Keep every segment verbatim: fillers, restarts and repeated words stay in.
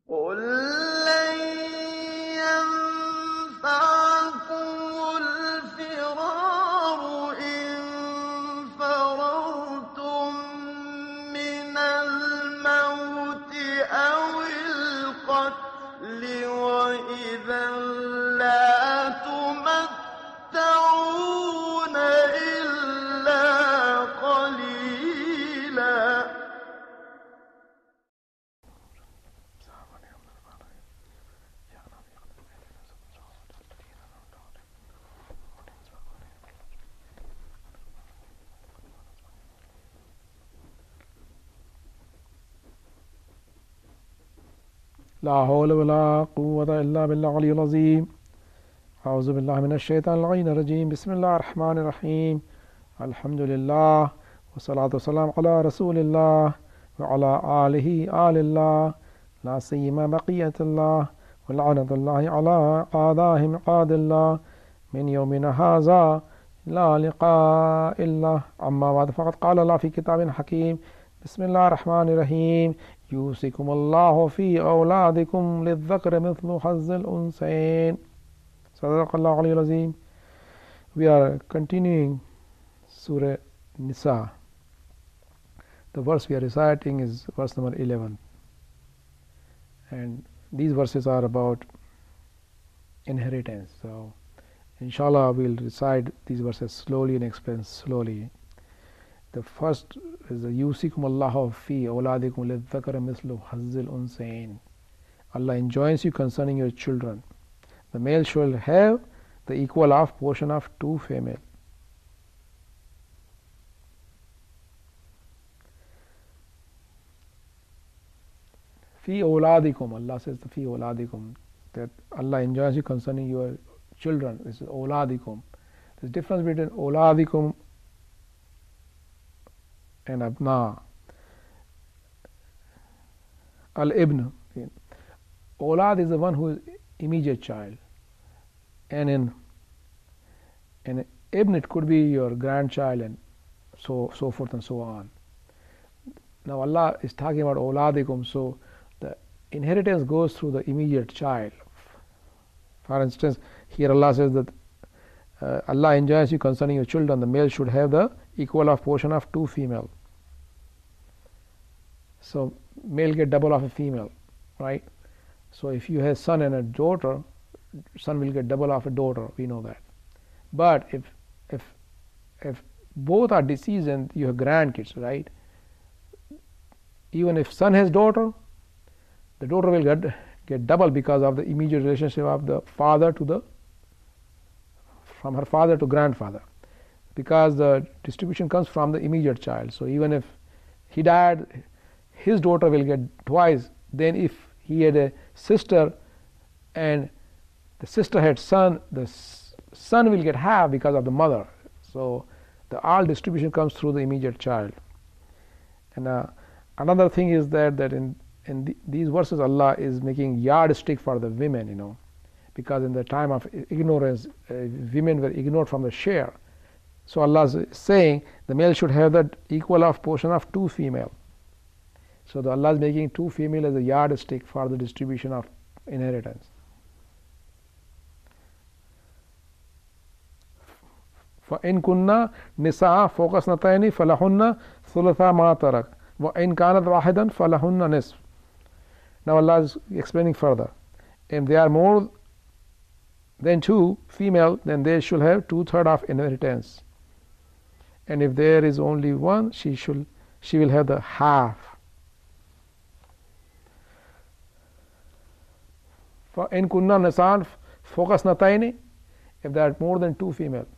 قل لن ينفعكم الفرار إن فررتم من الموت أو القتل وإذا لا تمتعون إلا قليلا. لا حول ولا قوة إلا بالله العلي العظيم. أعوذ بالله من الشيطان اللعين الرجيم. بسم الله الرحمن الرحيم. الحمد لله والصلاة والسلام على رسول الله وعلى آله آل الله لا سيما بقية الله ولعنة الله على أعدائهم أعداء الله من يومنا هذا لا لقاء الله. أما بعد فقد قال الله في كتاب حكيم. بسم الله الرحمن الرحيم. يوصيكم الله في أولادكم للذكر مثل حظ الأنثيين. صدق الله العلي العظيم. We are continuing Surah Nisa. The verse we are reciting is verse number eleven, and these verses are about inheritance. So inshallah we'll recite these verses slowly and explain slowly. The first is the Yusikum Allahu fi awladikum lidhakara mislu hazzil unsayn. Allah enjoins you concerning your children. The male shall have the equal of portion of two female. Fi awladikum, Allah says the fi awladikum, that Allah enjoins you concerning your children. This is awladikum. There's a difference between awladikum and abna. Al-ibn, awlad is the one who is immediate child, and in and ibn it could be your grandchild, and so so forth and so on. Now Allah is talking about awladikum, so the inheritance goes through the immediate child. For instance, here Allah says that uh, Allah enjoins you concerning your children, the male should have the equal of portion of two female. So male get double of a female, right? So if you have son and a daughter, son will get double of a daughter, we know that. But if if if both are deceased and you have grandkids, right? Even if son has daughter, the daughter will get get double because of the immediate relationship of the father to the from her father to grandfather, because the distribution comes from the immediate child. So even if he died, his daughter will get twice. Then if he had a sister and the sister had son, the son will get half because of the mother. So the all distribution comes through the immediate child. And uh, another thing is that that in in the, these verses Allah is making yardstick for the women, you know, because in the time of ignorance, uh, women were ignored from the share. So Allah is saying the male should have the equal of portion of two female. So the Allah is making two female as a yardstick for the distribution of inheritance. فَإِن كُنَّا نِسَاءً فَوْقَ اثْنَتَيْنِ فَلَهُنَّ ثُلُثَا مَا تَرَكَ وَإِن كَانَتْ وَاحِدَةً فَلَهُنَّ نِصْفٌ. Now Allah is explaining further. If they are more than two female, then they should have two thirds of inheritance. And if there is only one, she should she will have the half. فَإِن كُنَّا نِسَاءً فَوْقَ اثْنَتَيْنِ, if there are more than two female.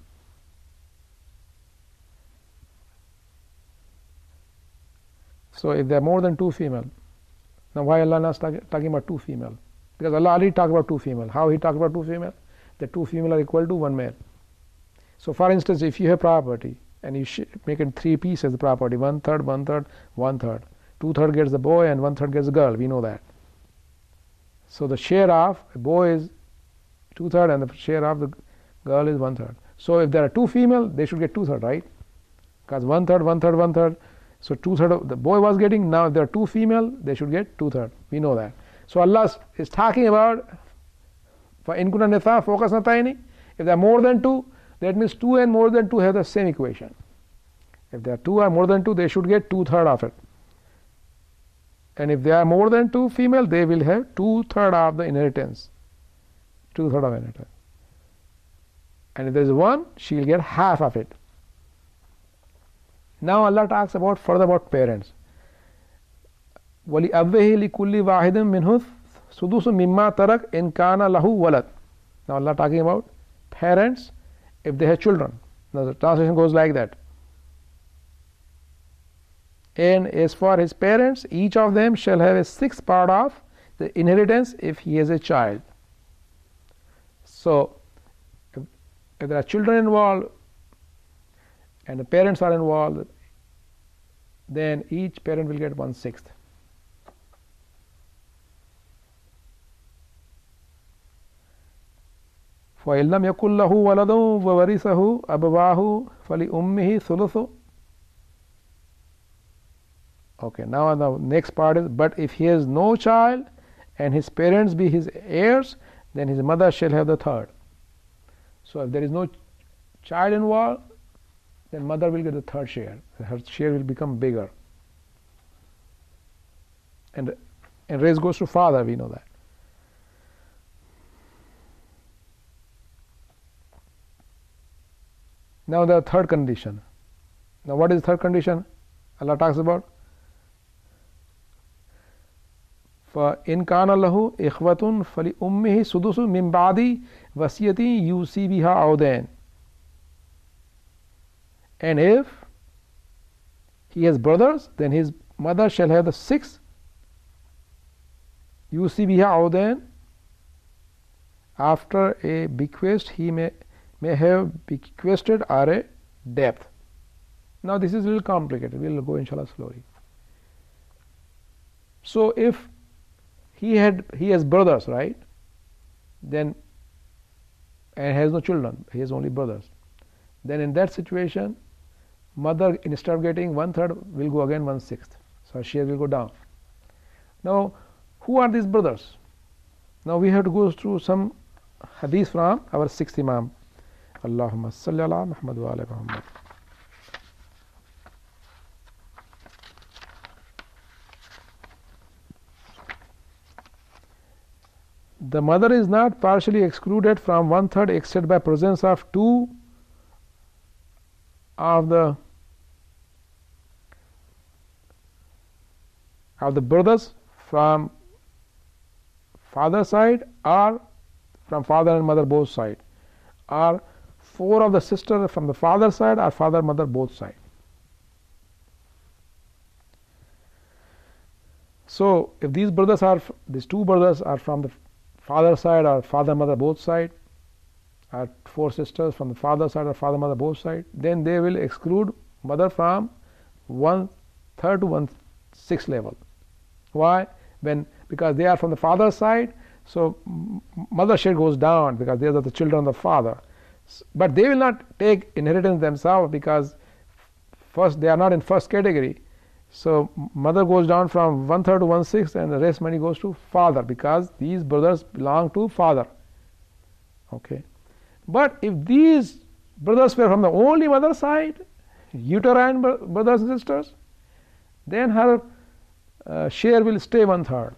So if there are more than two female, now why Allah not talking about two female? Because Allah already talked about two female. How He talked about two female? The two female are equal to one male. So for instance, if you have property and you make it three pieces the property, one third, one third, one third. Two third gets the boy and one third gets the girl. We know that. So the share of a boy is two third and the share of the girl is one third. So if there are two female, they should get two third, right? Because one third, one third, one third. So two third of the boy was getting. Now if there are two female, they should get two third. We know that. So Allah is talking about فَإِن كُنَّ نِسَاءً فَوْقَ اثْنَتَيْنِ. If there are more than two, that means two and more than two have the same equation. If there are two or more than two, they should get two third of it. And if there are more than two female, they will have two third of the inheritance. Two third of inheritance. And if there is one, she will get half of it. Now Allah talks about further about parents. وَلِأَبْوَيْهِ لِكُلِّ وَاحِدٍ مِّنْهُ سُدُسُ مِمَّا تَرَكَ إِنْ كَانَ لَهُ وَلَدٌ. Now Allah talking about parents if they have children. Now the translation goes like that. And as for his parents, each of them shall have a sixth part of the inheritance if he has a child. So if, if there are children involved and the parents are involved, then each parent will get one sixth. فَإِن لَّمْ يَكُن لَّهُ وَلَدٌ وَوَرِثَهُ أَبَوَاهُ فَلِأُمِّهِ ثُلُثُ. Okay, now the next part is, but if he has no child and his parents be his heirs, then his mother shall have the third. So if there is no child involved, then mother will get the third share. Her share will become bigger. And, and race goes to father, we know that. Now the third condition. Now what is the third condition Allah talks about? فَإِنْ كَانَ لَهُ إِخْوَةٌ فَلِأُمِّهِ سُدُسُ مِنْ بَعْدِ وَصِيَّةٍ يُوصِي بِهَا أَوْ دَيْنٍ. And if he has brothers, then his mother shall have the sixth. يُوصِي بِهَا أَوْ دَيْنٍ. After a bequest he may may have bequested or a debt. Now this is a little complicated. We will go inshallah slowly. So if he had he has brothers, right? Then and has no children, he has only brothers. Then in that situation, mother instead of getting one third will go again one sixth. So her share will go down. Now who are these brothers? Now we have to go through some hadith from our sixth Imam. Allahumma salli ala Muhammad wa ala Muhammad. The mother is not partially excluded from one third except by presence of two of the of the brothers from father side or from father and mother both side, or four of the sisters from the father side or father mother both side. So if these brothers are these two brothers are from the father side or father mother both side, or four sisters from the father side or father mother both side, then they will exclude mother from one third to one sixth level. Why? When because they are from the father side, so mother share goes down because they are the children of the father. But they will not take inheritance themselves because first they are not in first category. So mother goes down from one third to one sixth, and the rest money goes to father because these brothers belong to father. Okay. But if these brothers were from the only mother side, uterine brothers and sisters, then her uh, share will stay one third.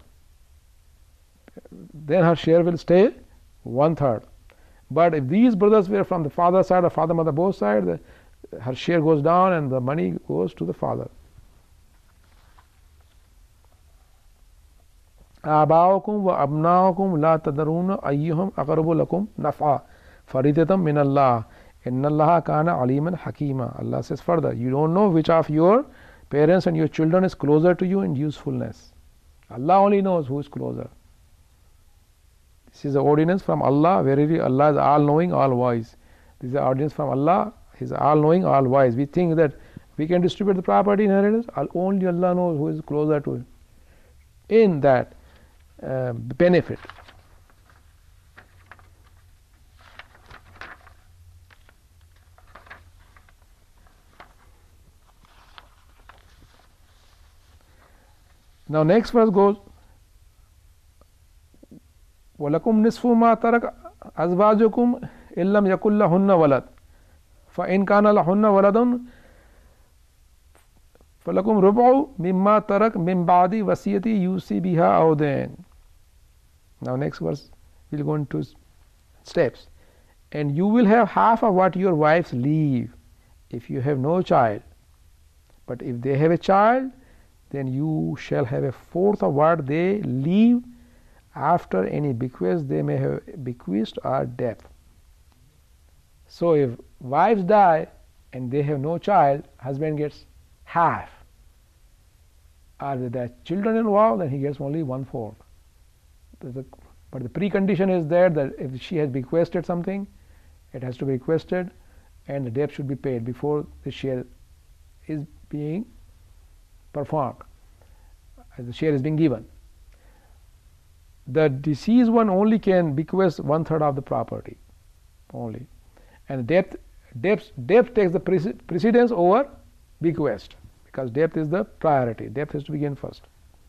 Then her share will stay one third. But if these brothers were from the father side or father mother both sides, the, her share goes down and the money goes to the father. آباؤكم وأبناؤكم لا تدرون أيهم أقرب لكم نفعا فريضة من الله إن الله كان عليما حكيما. Allah says further, you don't know which of your parents and your children is closer to you in usefulness. Allah only knows who is closer. This is the ordinance from Allah. Verily Allah is all knowing, all wise. This is the ordinance from Allah. He is all knowing, all wise. We think that we can distribute the property inheritance. Only Allah knows who is closer to it in that uh, benefit. Now next verse goes वलकुम निस्फु मा तरक अज़वाजुकुम इल्लम यकुल लहुन्ना वलद फ़इन काना लहुन्ना वलदुन फलकुम रुबउ मिम्मा तरक मिन बादी वसीयती यूसी बिहा औ दैन. Now next verse we'll go into steps. And you will have half of what your wives leave if you have no child. But if they have a child, then you shall have a fourth of what they leave after any bequest they may have bequeathed or death. So if wives die and they have no child, husband gets half. Or if there are children involved, then he gets only one fourth. But the precondition is there that if she has bequested something, it has to be requested and the debt should be paid before the share is being performed, the share is being given. The deceased one only can bequest one third of the property only, and death, death, death takes the precedence over bequest because death is the priority. Death has to begin first.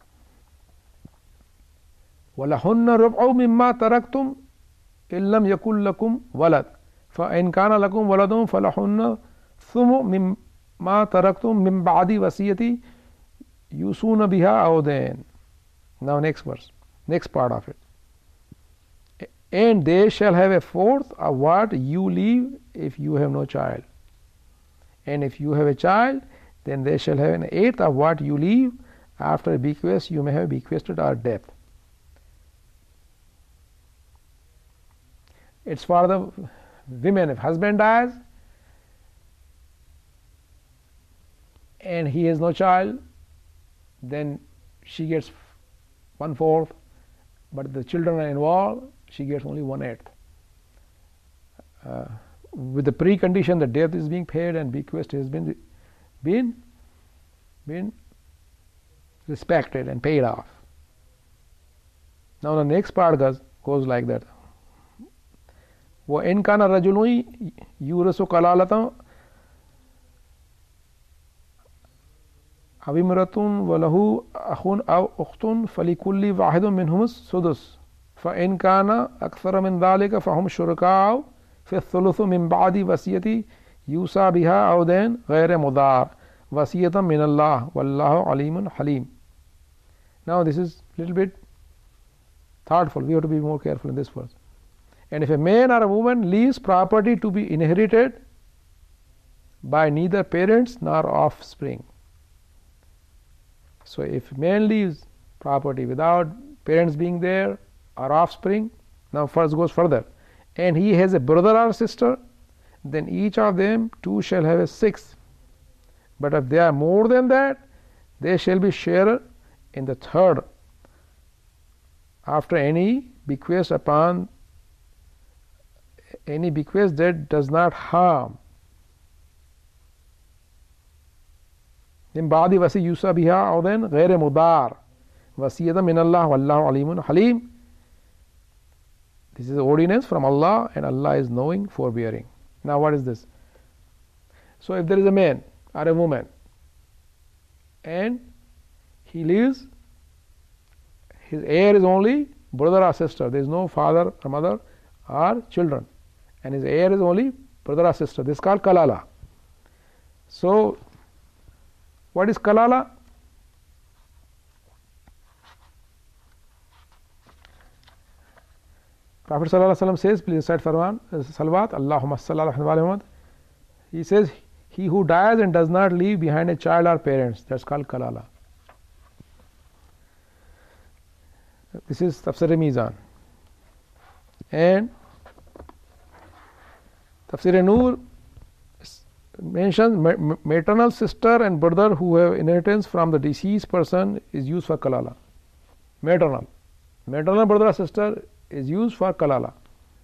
وَلَهُنَّ رُبْعُ مِمَّا تَرَكْتُمْ إِن لَّمْ يَكُن لَّكُمْ وَلَدٌ فَإِن كَانَ لَكُمْ وَلَدٌ فَلَهُنَّ ثُمُنُ مِمَّا تَرَكْتُم مِّن بَعْدِ وَصِيَّةٍ يُوصُونَ بِهَا أَوْ دَيْنٍ. Now next verse, next part of it. And they shall have a fourth of what you leave if you have no child. And if you have a child, then they shall have an eighth of what you leave after a bequest you may have bequested or death. It's for the women. If husband dies and he has no child, then she gets one fourth, but if the children are involved, she gets only one eighth. Uh, with the precondition that death is being paid and bequest has been been been respected and paid off. Now the next part goes goes like that. وَإِنْ كَانَ رَجُلٌ يُورِثُ كَلَالَةً أَوْ امْرَأَةٌ وَلَهُ أَخٌ أَوْ أُخْتٌ فَلِكُلِّ وَاحِدٍ مِنْهُمُ السُّدُسُ فَإِنْ كَانَ أَكْثَرَ مِنْ ذَلِكَ فَهُمْ شُرَكَاءُ فِي الثُّلُثِ مِنْ بَعْدِ وَصِيَّةٍ يُوصَى بِهَا أَوْ دَيْنٍ غَيْرَ مُضَارٍ وَصِيَّةً مِنَ اللَّهِ وَاللَّهُ عَلِيمٌ حَلِيمٌ. Now this is a little bit thoughtful. We have to be more careful in this verse. And if a man or a woman leaves property to be inherited by neither parents nor offspring. So if a man leaves property without parents being there or offspring, now first goes further, and he has a brother or sister, then each of them two shall have a sixth. But if they are more than that, they shall be sharer in the third after any bequest upon any bequest that does not harm. من بعد وصي يوصى بها أو دين غير مضار وصية من الله والله عليم حليم. This is ordinance from Allah, and Allah is knowing, forbearing. Now what is this? So if there is a man or a woman and he leaves, his heir is only brother or sister. There is no father or mother or children, and his heir is only brother or sister. This is called kalala. So what is kalala? Prophet ﷺ says, please recite Farwan, Salawat, Allahumma salli ala Muhammad. He says, he who dies and does not leave behind a child or parents, that's called kalala. This is Tafsir Mizan. And Tafsir Nur mentions maternal sister and brother who have inheritance from the deceased person is used for kalala. Maternal. Maternal brother or sister is used for kalala.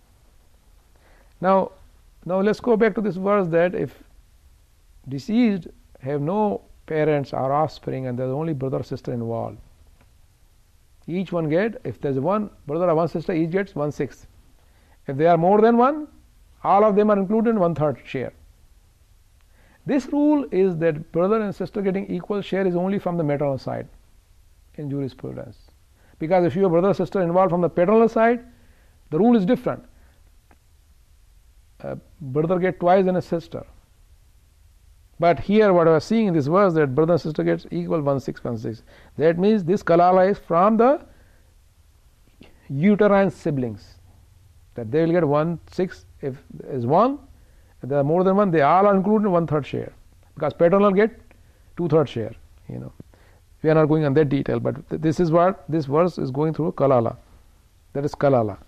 Now, now let's go back to this verse that if deceased have no parents or offspring and there's only brother or sister involved, each one get, if there's one brother or one sister, each gets one sixth. If they are more than one, all of them are included in one third share. This rule is that brother and sister getting equal share is only from the maternal side in jurisprudence. Because if your brother or sister involved from the paternal side, The rule is different. A brother gets twice than a sister. But here what I was seeing in this verse, that brother and sister gets equal one six one six. That means this kalala is from the uterine siblings. That they will get one six if is one. If there are more than one, they all are included in one third share. Because paternal get two third share. You know, we are not going on that detail, but th this is what this verse is going through kalala. That is kalala.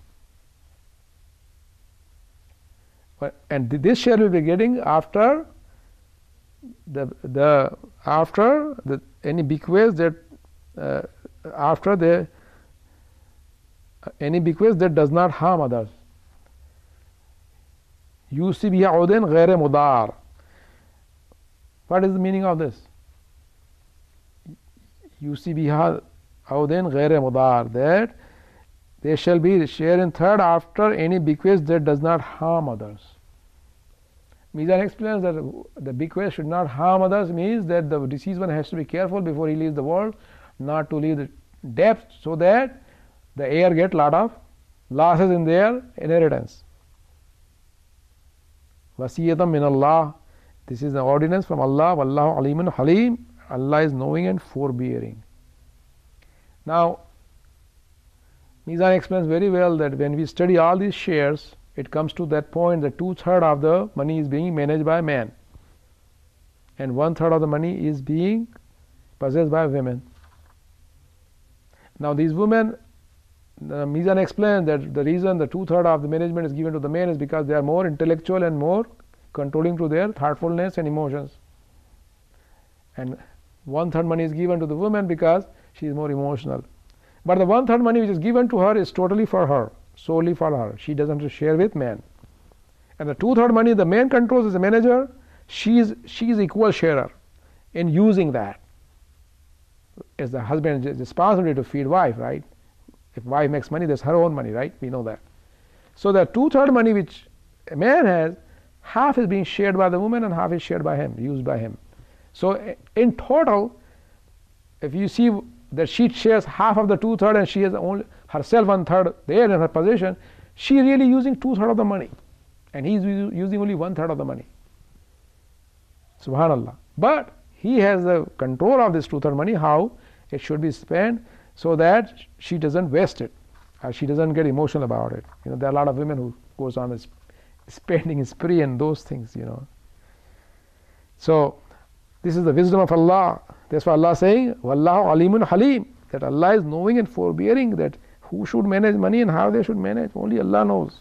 But, and th this share will be getting after the the after the any bequest that uh, after the uh, any bequest that does not harm others. Yusi biha udin ghair mudar. What is the meaning of this? Yusi biha udin ghair mudar, that they shall be share in third after any bequest that does not harm others. Mizan explains that the bequest should not harm others, means that the deceased one has to be careful before he leaves the world not to leave the debt, so that the heir get lot of losses in their inheritance. Wasiyatam min Allah. This is the ordinance from Allah. Wallahu alimun halim. Allah is knowing and forbearing. Now, Mizan explains very well that when we study all these shares, it comes to that point that two third of the money is being managed by man, and one third of the money is being possessed by women. Now, these women, the Mizan explains that the reason the two third of the management is given to the men is because they are more intellectual and more controlling to their thoughtfulness and emotions, and one third money is given to the woman because she is more emotional. But the one third money which is given to her is totally for her, solely for her. She doesn't share with man. And the two third money the man controls as a manager, she is she is equal sharer in using that. As the husband is responsible to feed wife, right? If wife makes money, that's her own money, right? We know that. So the two third money which a man has, half is being shared by the woman and half is shared by him, used by him. So in total, if you see that she shares half of the two third and she has only herself one third there in her possession, she really using two third of the money, and he is using only one third of the money. Subhanallah. But he has the control of this two third money, how it should be spent, so that she doesn't waste it, or she doesn't get emotional about it. You know, there are a lot of women who goes on this spending spree and those things. You know. So this is the wisdom of Allah. That's why Allah is saying, Wallahu alimun halim, that Allah is knowing and forbearing, that who should manage money and how they should manage. Only Allah knows.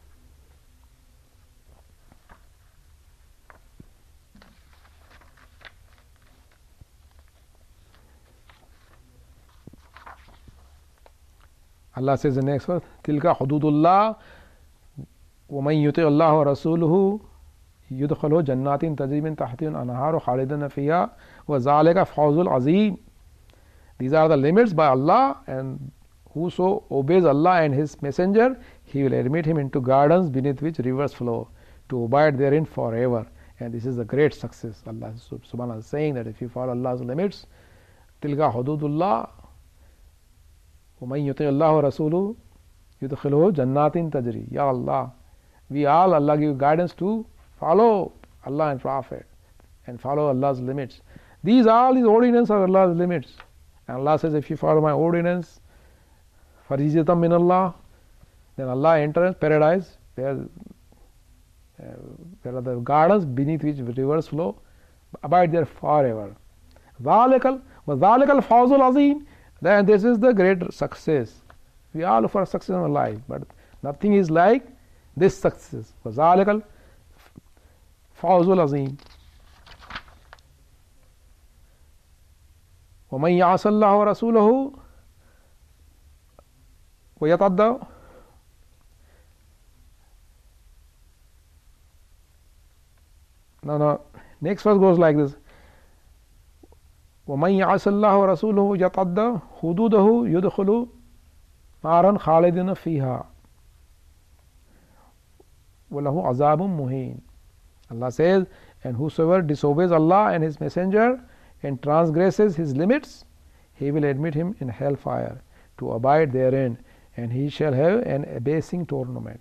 Allah says in the next verse, Tilka hududullah wa man yuti Allah wa rasuluhu yudkhalu jannatin tajri min tahtiha al-anharu khalidina fiha wa zalika fawzul azim. These are the limits by Allah, and whoso obeys Allah and His Messenger, He will admit him into gardens beneath which rivers flow, to abide therein forever. And this is a great success. Allah subhanahu is saying that if you follow Allah's limits, Tilka hududullah wa man yuti Allah wa rasuluhu yudkhiluhu jannatin tajri. Ya Allah, we all, Allah give guidance to follow Allah and Prophet and follow Allah's limits. These are all these ordinances of Allah's limits. And Allah says, if you follow my ordinance, farizatam min Allah, then Allah enters paradise, where, uh, where are the gardens beneath which rivers flow, abide there forever. Zalikal wa zalikal fawzul azim. Then this is the great success. We all look for success in life, but nothing is like this success. Wa zalikal fawzul azim. ومن يعص الله ورسوله ويتعدى No, no. Next verse goes like this. ومن يعص الله ورسوله ويتعدى حدوده يدخل نارا خالدين فيها وله عذاب مهين. Allah says, and whosoever disobeys Allah and His Messenger and transgresses His limits, He will admit him in hellfire, to abide therein, and he shall have an abasing tournament.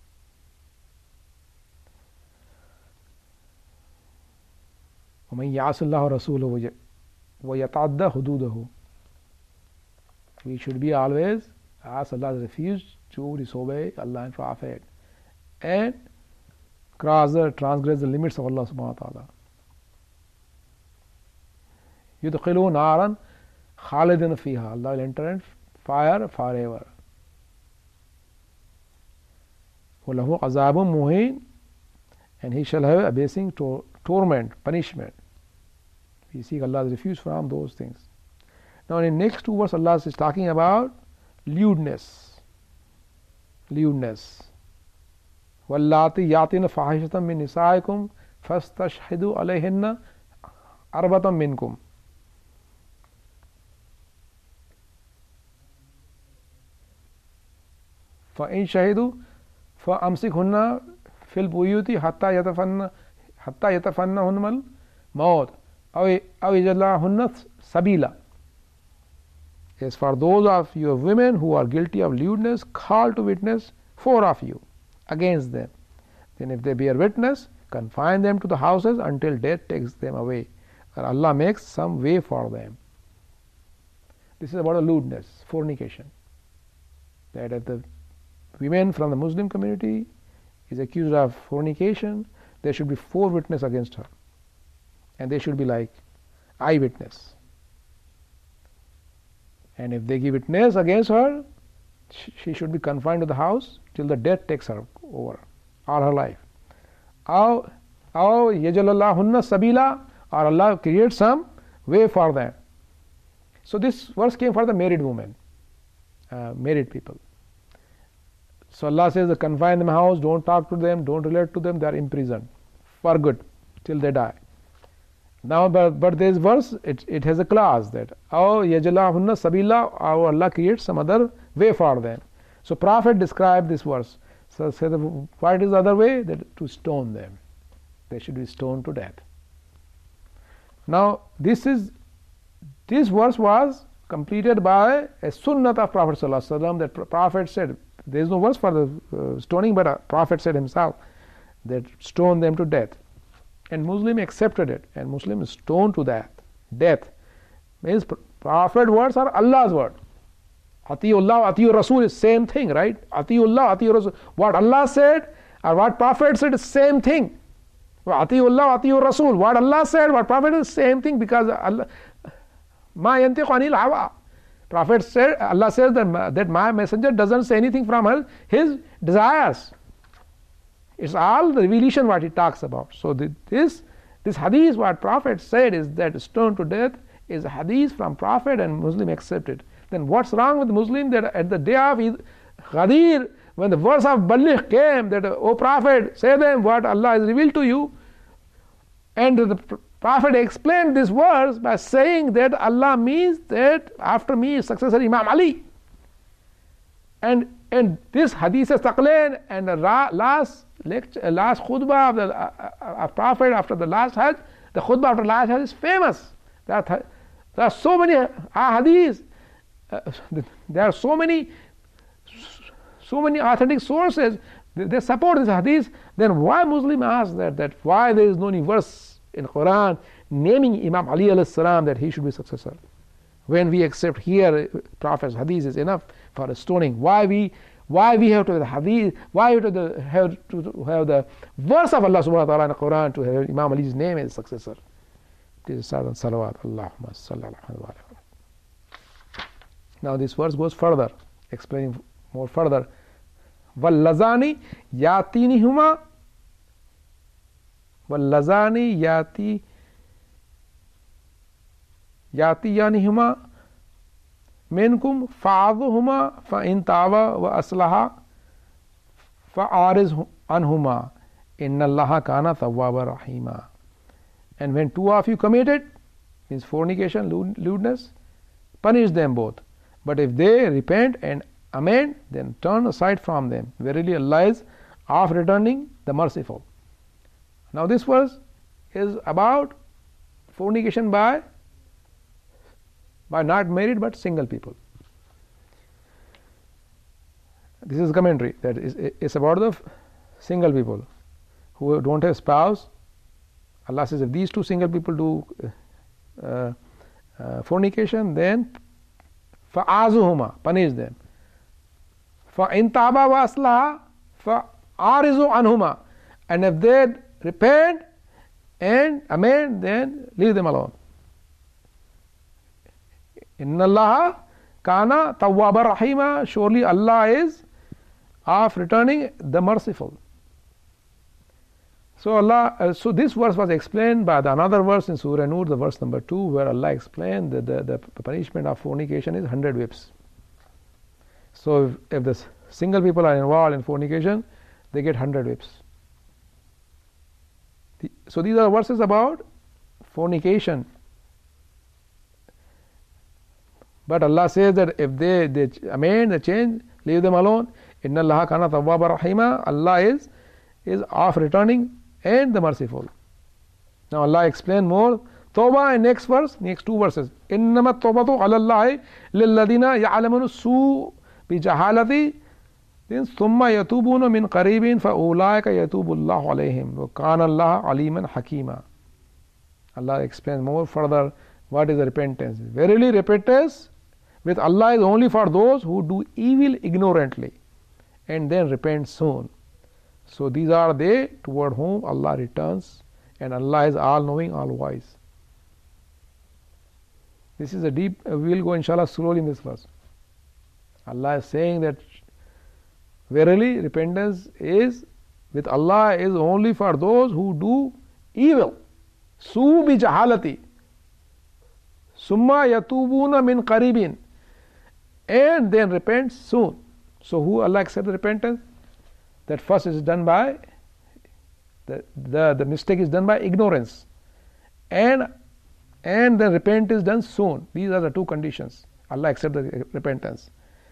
وَمَنْ يَعْصِ اللَّهَ رَسُولَهُ وَيَتَعَدَّ حُدُودَهُ. We should be always ask Allah's refuge to disobey Allah and Prophet and cross the transgress the limits of Allah subhanahu wa ta'ala. يُدْخِلُوا نَارًا خَالِدًا فِيهَا. Allah will enter in fire forever. وَلَهُ عَذَابٌ مُهِينٌ, and he shall have abasing tor- torment, punishment. We seek Allah's refuge from those things. Now in the next two verses Allah is talking about lewdness. Lewdness. وَاللَّاتِي يَأْتِينَ فَاحِشَةً مِّن نِّسَائِكُمْ فَاسْتَشْهِدُوا عَلَيْهِنَّ أَرْبَعَةً مِّنكُمْ. فَإِن شَهِدُوا فَأَمْسِكْهُنَّ فِي الْبُيُوتِ حَتَّى يَتَفَنَّ حَتَّى يَتَفَنَّهُنَّ الْمَوْتُ أَوْ يَجْعَلْنَهُنَّ سَبِيلًا. As for those of your women who are guilty of lewdness, call to witness four of you against them. Then if they bear witness, confine them to the houses until death takes them away, or Allah makes some way for them. This is about a lewdness, fornication. That if the women from the Muslim community is accused of fornication, there should be four witnesses against her, and they should be like eyewitness. And if they give witness against her, she should be confined to the house till the death takes her over all her life. Aw yajalallahu sabila, or Allah creates some way for them. So this verse came for the married women, uh, married people. So Allah says, confine them in the house, don't talk to them, don't relate to them, they are imprisoned for good till they die. Now, but, but this verse, it, it has a clause that Aw yajalahunna sabila, or Allah creates some other way for them. So Prophet described this verse. So say the, what is the other way? That to stone them. They should be stoned to death. Now this is this verse was completed by a sunnah of Prophet sallallahu alaihi wasallam, that Prophet said, there is no verse for the uh, stoning, but a Prophet said himself that stone them to death. And Muslim accepted it, and Muslim is stoned to death. Death means Prophet words are Allah's word. Atiullah, Atiur Rasul is same thing, right? Atiullah, Atiur Rasul. What Allah said or what Prophet said is same thing. Atiullah, Atiur Rasul. What Allah said, what Prophet is same thing, because Allah, Ma yantiqu anil hawa. Prophet said, Allah says that, that my messenger doesn't say anything from his, his desires. It's all the revelation what he talks about. So the, this this hadith what Prophet said is that stoned to death is a hadith from Prophet, and Muslim accepted. Then what's wrong with Muslim that at the day of Ghadir, when the verse of Baligh came, that O Prophet, say them what Allah has revealed to you, and the Prophet explained this verse by saying that Allah means that after me is successor Imam Ali. And and this hadith is taqlain, and the last lecture, last khutbah of the uh, uh, Prophet after the last Hajj, the khutbah after the last Hajj is famous. There are, there are so many hadiths, uh, there are so many, so many authentic sources, they, they support this hadith. Then why Muslim ask that, that why there is no any verse in Quran naming Imam Ali alayhi salam that he should be successor? When we accept here Prophet's hadith is enough for a stoning, why we why we have to have the hadith, why we have to have, to have the verse of Allah subhanahu wa ta'ala in the Quran to have Imam Ali's name as successor? This is Sadan Salawat. Allahumma sallallahu alaihi wa sallam. Now this verse goes further, explaining more further. Wallazani yatinihuma Wallazani yati yatiyanihuma minkum fa'adhuhuma fa'in tawa wa aslaha fa'ariz anhuma inna allaha kana tawwaba rahima. And when two of you committed, means fornication, lewdness, punish them both. But if they repent and amend, then turn aside from them. Verily Allah is of returning the merciful. Now this verse is about fornication by by not married but single people. this is commentary, that is it's about the single people who don't have spouse. Allah says if these two single people do uh, uh, fornication, then fa'azuhuma, punish them. فَإِن تَابَا وَأَصْلَحَا فَأَعْرِضُوا عَنْهُمَا, and if they repent and amend, then leave them alone. Inna Allah kana tawwaba rahima, surely Allah is of returning the merciful. So Allah, uh, so this verse was explained by the another verse in Surah Nur, the verse number two, where Allah explained that the, the punishment of fornication is one hundred whips. So if, if the single people are involved in fornication, they get one hundred whips. The, so these are verses about fornication. But Allah says that if they, they amend, they change, leave them alone. Inna Allah kana tawwaba rahima, Allah is, is of returning and the merciful. Now Allah explained more. Tawbah in next verse, next two verses. Innama tawbatu ala Allahi lilladina ya'lamunu su bi jahalati, then thumma yatubuna min qaribin fa ulaika yatubullahu alayhim wa kana Allah aliman hakima. Allah explains more further what is the repentance. Verily repentance with Allah is only for those who do evil ignorantly and then repent soon. So these are they toward whom Allah returns, and Allah is all knowing, all wise. This is a deep, uh, we will go inshallah slowly in this verse. Allah is saying that verily repentance is with Allah is only for those who do evil. Su bi jahalati, summa yatubuna min qaribin, and then repent soon. So who Allah accepts the repentance? That first is done by the, the, the mistake is done by ignorance, and and the repent is done soon. These are the two conditions. Allah accepts the repentance.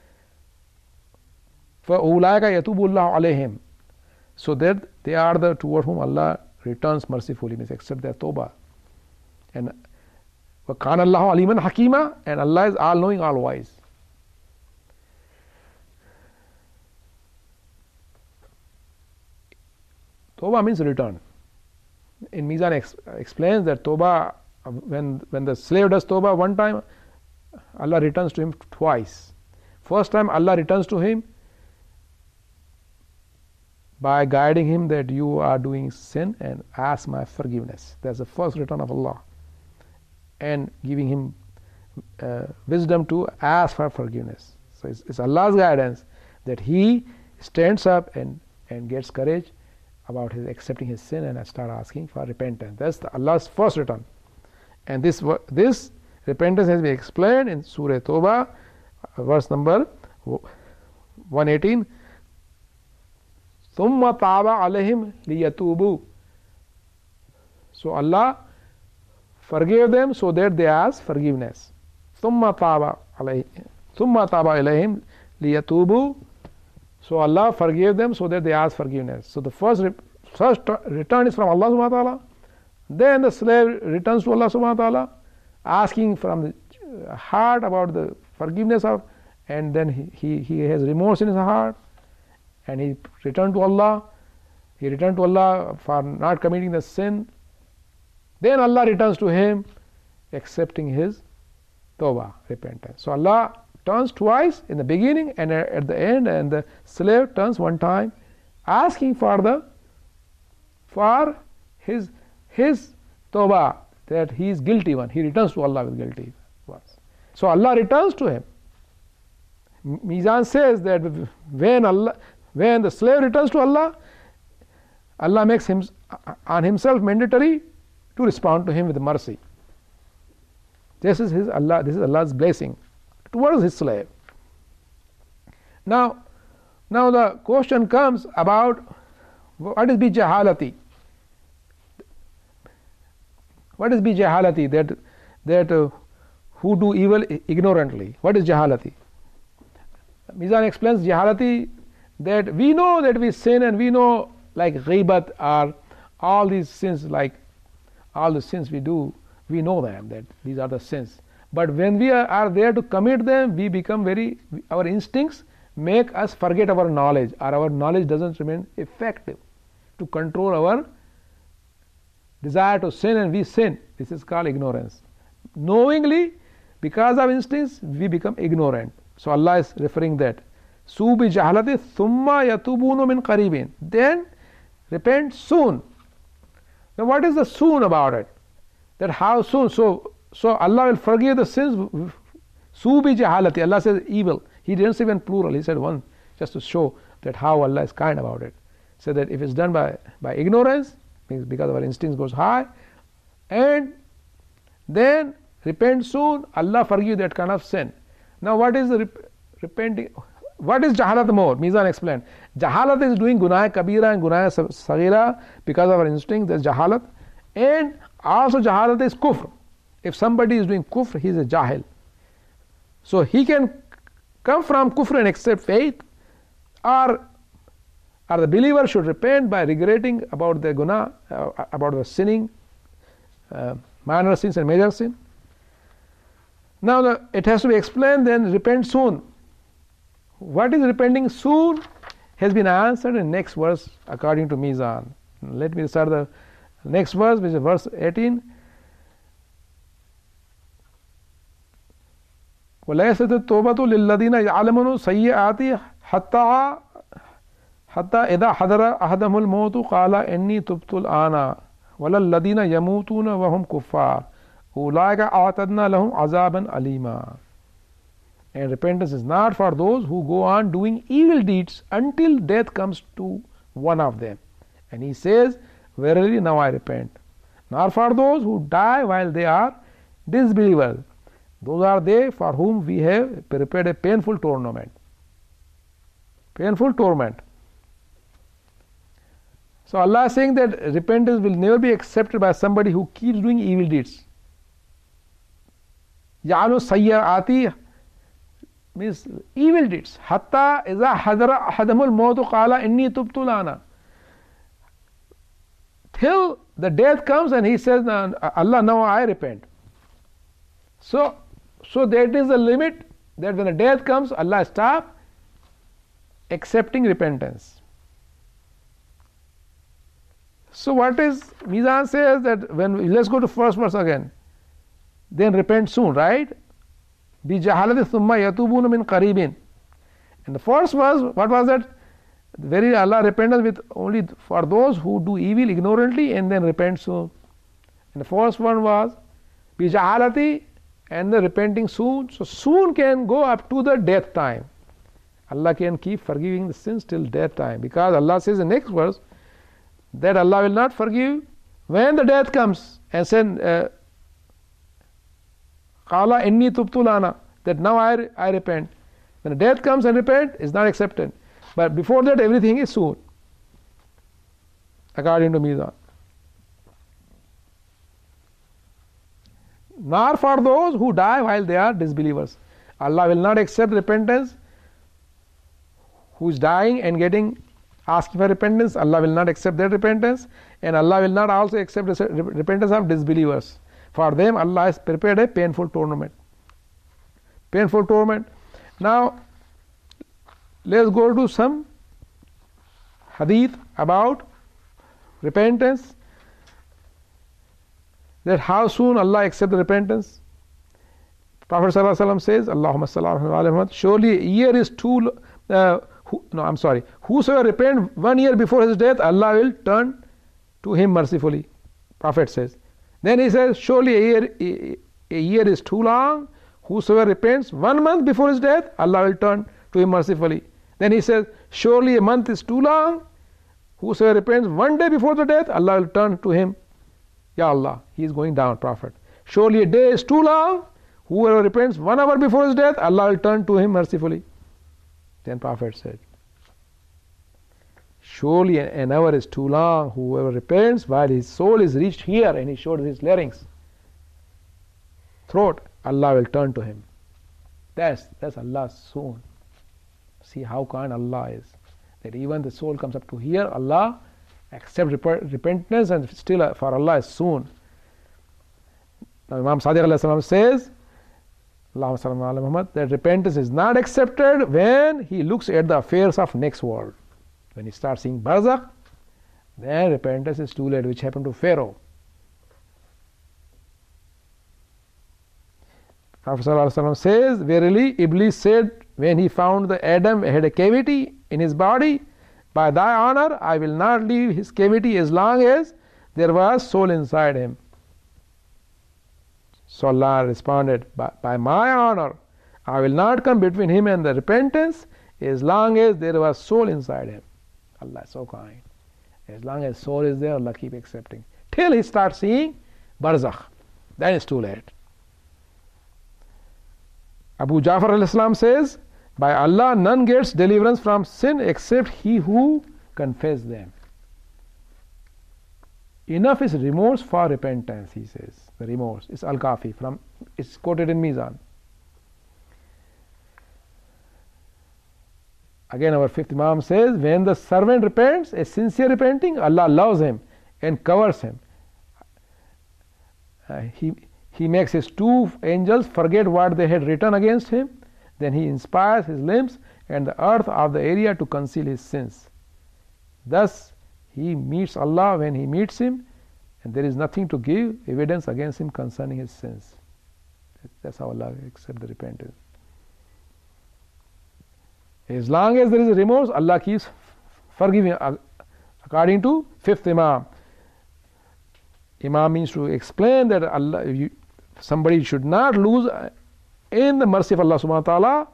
For ulaika yatubullahu alayhim, so that they are the toward whom Allah returns mercifully, means accept their tawbah. And wa kana Allahu aliman hakima, and Allah is all knowing, all wise. Tawbah means return. In Mizan ex explains that Tawbah, when, when the slave does Tawbah one time, Allah returns to him twice. First time Allah returns to him by guiding him that you are doing sin and ask my forgiveness. That's the first return of Allah. And giving him uh, wisdom to ask for forgiveness. So it's, it's Allah's guidance that he stands up and, and gets courage about his accepting his sin and start asking for repentance. That's the Allah's first return. And this this repentance has been explained in Surah Tawbah, verse number one eighteen. Thumma taba alayhim liyatubu. So Allah forgave them so that they ask forgiveness. Thumma taba alayhim Thumma taba alayhim liyatubu. So Allah forgave them so that they ask forgiveness. So the first, re first return is from Allah subhanahu wa ta'ala. Then the slave returns to Allah subhanahu wa ta'ala, asking from the heart about the forgiveness of, and then he, he, he has remorse in his heart, and he returned to Allah. He returned to Allah for not committing the sin. Then Allah returns to him, accepting his tawbah, repentance. So Allah turns twice, in the beginning and at the end, and the slave turns one time, asking for the for his his tawbah, that he is guilty one. He returns to Allah with guilty ones. So Allah returns to him. Mizan says that when Allah when the slave returns to Allah, Allah makes him on himself mandatory to respond to him with mercy. This is his Allah. This is Allah's blessing towards his slave. Now, now the question comes about what is bi jahalati? What is bi jahalati? That that uh, who do evil ignorantly. What is jahalati? Mizan explains jahalati, that we know that we sin, and we know, like ghibat or all these sins, like all the sins we do, we know them, that these are the sins. But when we are, are there to commit them, we become very, our instincts make us forget our knowledge, or our knowledge doesn't remain effective to control our desire to sin, and we sin. This is called ignorance. Knowingly, because of instincts, we become ignorant. So Allah is referring that. Su bi jahalati thumma yatubunu min qaribin. Then repent soon. Now what is the soon about it? That how soon? So so Allah will forgive the sins. Su bi jahalati. Allah says evil. He didn't say even plural. He said one, just to show that how Allah is kind about it. So that if it's done by, by ignorance, means because our instincts goes high, and then repent soon, Allah forgive that kind of sin. Now what is the rep- repenting? What is jahalat more? Mizan explained. Jahalat is doing gunah kabira and gunah sagira because of our instinct, that's jahalat. And also jahalat is kufr. If somebody is doing kufr, he is a jahil. So he can come from kufr and accept faith, or, or the believer should repent by regretting about the gunah, uh, about the sinning, uh, minor sins and major sin. Now the, it has to be explained, then repent soon. What is repenting soon has been answered in next verse according to Mizan. Let me start the next verse, which is verse eighteen. وَلَيْسَتِ التَّوْبَةُ لِلَّذِينَ يَعْلَمُونَ سَيِّئَاتِ حَتَّى حَتَّى إِذَا حَضَرَ أَحَدَهُمُ الْمَوْتُ قَالَ إِنِّي تُبْتُ الْآنَ وَلَا الَّذِينَ يَمُوتُونَ وَهُمْ كُفَّارٌ أُولَٰئِكَ أَعْتَدْنَا لَهُمْ عَذَابًا أَلِيمًا. And repentance is not for those who go on doing evil deeds until death comes to one of them. And he says, verily now I repent. Nor for those who die while they are disbelievers. Those are they for whom we have prepared a painful torment. Painful torment. So Allah is saying that repentance will never be accepted by somebody who keeps doing evil deeds. Ya'alu sayyi'ati means evil deeds. Hatta iza hadara ahadamul mawtu qala inni tubtu lana. Till the death comes and he says, Allah, now I repent. So, so that is the limit, that when the death comes, Allah stop accepting repentance. So what is, Mizan says that when, let's go to first verse again. Then repent soon, right? Bi jahalati thumma yatubuna min qaribin. And the first verse, what was that? Very Allah repentance with only for those who do evil ignorantly and then repent soon. And the first one was bi jahalati and the repenting soon. So soon can go up to the death time. Allah can keep forgiving the sins till death time, because Allah says in the next verse that Allah will not forgive when the death comes and send uh, Qala inni tubtu lana, that now I, I repent. When the death comes and repent, is not accepted. But before that, everything is soon, according to Mizan. Nor for those who die while they are disbelievers. Allah will not accept repentance. Who is dying and getting asking for repentance, Allah will not accept their repentance, and Allah will not also accept repentance of disbelievers. For them, Allah has prepared a painful torment. Painful torment. Now, let's go to some hadith about repentance. That how soon Allah accepts repentance. Prophet ﷺ says, Allahumma salli ala Muhammad, surely a year is too, uh, who, no, I'm sorry, whosoever repent one year before his death, Allah will turn to him mercifully. Prophet says. Then he says, surely a year, a, a year is too long. Whosoever repents one month before his death, Allah will turn to him mercifully. Then he says, surely a month is too long. Whosoever repents one day before the death, Allah will turn to him. Ya Allah, he is going down, Prophet. Surely a day is too long. Whoever repents one hour before his death, Allah will turn to him mercifully. Then Prophet said, surely an hour is too long. Whoever repents while his soul is reached here, and he showed his larynx, throat, Allah will turn to him. That's, that's Allah soon. See how kind Allah is. That even the soul comes up to here, Allah accepts rep- repentance, and still uh, for Allah is soon. Now Imam Sadiq alayhi salam says Allahumma salli ala Muhammad, that repentance is not accepted when he looks at the affairs of next world. When he starts seeing barzakh, then repentance is too late, which happened to Pharaoh. Prophet ﷺ says, verily Iblis said when he found that Adam had a cavity in his body, by thy honor I will not leave his cavity as long as there was soul inside him. So Allah responded, by, by my honor I will not come between him and the repentance as long as there was soul inside him. Allah is so kind. As long as soul is there, Allah keep accepting. Till he starts seeing barzakh. Then it's too late. Abu Ja'far al-Islam says, by Allah none gets deliverance from sin except he who confesses them. Enough is remorse for repentance, he says. The remorse is Al-Kafi, from it's quoted in Mizan. Again our fifth Imam says, when the servant repents, a sincere repenting, Allah loves him and covers him. Uh, he, he makes his two angels forget what they had written against him. Then he inspires his limbs and the earth of the area to conceal his sins. Thus he meets Allah when he meets him, and there is nothing to give evidence against him concerning his sins. That's how Allah accepts the repentance. As long as there is a remorse, Allah keeps forgiving. According to fifth Imam, Imam means to explain that Allah, you, somebody should not lose in the mercy of Allah subhanahu wa ta'ala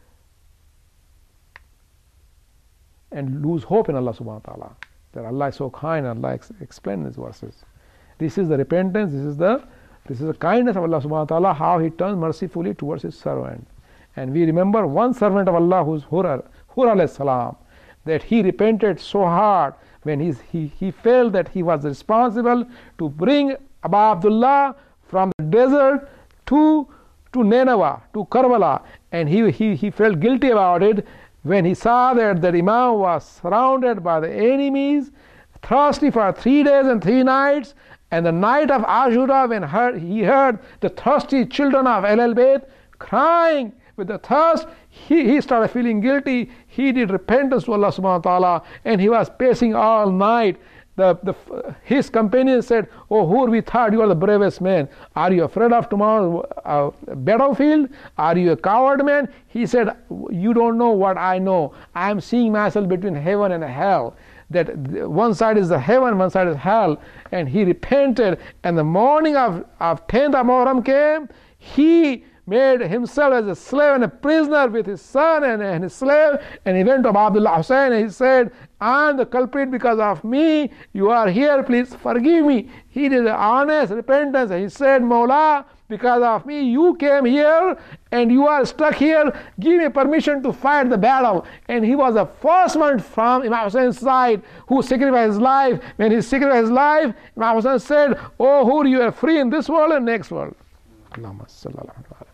and lose hope in Allah subhanahu wa ta'ala. That Allah is so kind, and Allah ex explains these verses. This is the repentance, this is the this is the kindness of Allah subhanahu wa ta'ala, how he turns mercifully towards his servant. And we remember one servant of Allah, who's Hur, Hur alayhi salam, that he repented so hard when he's, he, he felt that he was responsible to bring Abu Abdullah from the desert to, to Nineveh, to Karbala, and he, he, he felt guilty about it when he saw that the Imam was surrounded by the enemies, thirsty for three days and three nights, and the night of Ashura, when heard, he heard the thirsty children of Ahlul Bayt crying with the thirst, he, he started feeling guilty. He did repentance to Allah subhanahu wa ta'ala, and he was pacing all night. The, the, his companions said, oh Hur, we thought you are the bravest man. Are you afraid of tomorrow's uh, battlefield? Are you a coward man? He said, you don't know what I know. I am seeing myself between heaven and hell. That one side is the heaven, one side is hell. And he repented, and the morning of, of tenth of Muharram came, he made himself as a slave and a prisoner with his son and, and his slave, and he went to Abdullah Hussain and he said, I am the culprit because of me. You are here, please forgive me. He did an honest repentance, and he said, Mawla, because of me you came here and you are stuck here. Give me permission to fight the battle. And he was the first one from Imam Hussein's side who sacrificed his life. When he sacrificed his life, Imam Hussain said, oh Hur, you are free in this world and next world. Allahumma salli ala Muhammad.